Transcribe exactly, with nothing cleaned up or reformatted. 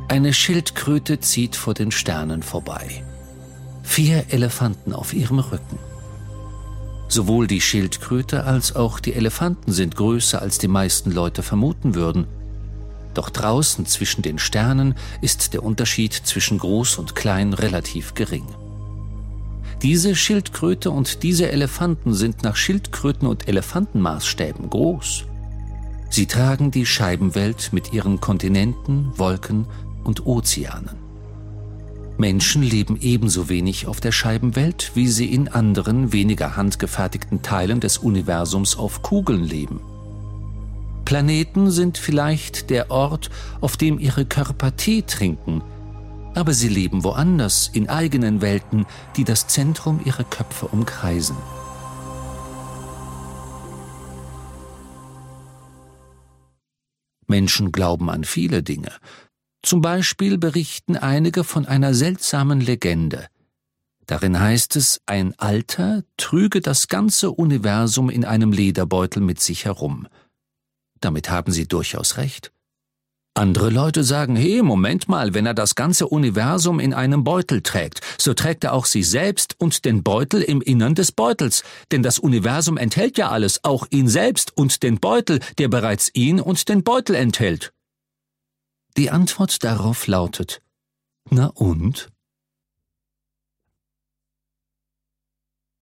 Eine Schildkröte zieht vor den Sternen vorbei. Vier Elefanten auf ihrem Rücken. Sowohl die Schildkröte als auch die Elefanten sind größer, als die meisten Leute vermuten würden. Doch draußen zwischen den Sternen ist der Unterschied zwischen groß und klein relativ gering. Diese Schildkröte und diese Elefanten sind nach Schildkröten- und Elefantenmaßstäben groß. Sie tragen die Scheibenwelt mit ihren Kontinenten, Wolken und Ozeanen. Menschen leben ebenso wenig auf der Scheibenwelt, wie sie in anderen, weniger handgefertigten Teilen des Universums auf Kugeln leben. Planeten sind vielleicht der Ort, auf dem ihre Körper Tee trinken, aber sie leben woanders, in eigenen Welten, die das Zentrum ihrer Köpfe umkreisen. Menschen glauben an viele Dinge. Zum Beispiel berichten einige von einer seltsamen Legende. Darin heißt es, ein Alter trüge das ganze Universum in einem Lederbeutel mit sich herum. Damit haben sie durchaus recht. Andere Leute sagen, hey, Moment mal, wenn er das ganze Universum in einem Beutel trägt, so trägt er auch sich selbst und den Beutel im Innern des Beutels, denn das Universum enthält ja alles, auch ihn selbst und den Beutel, der bereits ihn und den Beutel enthält. Die Antwort darauf lautet, na und?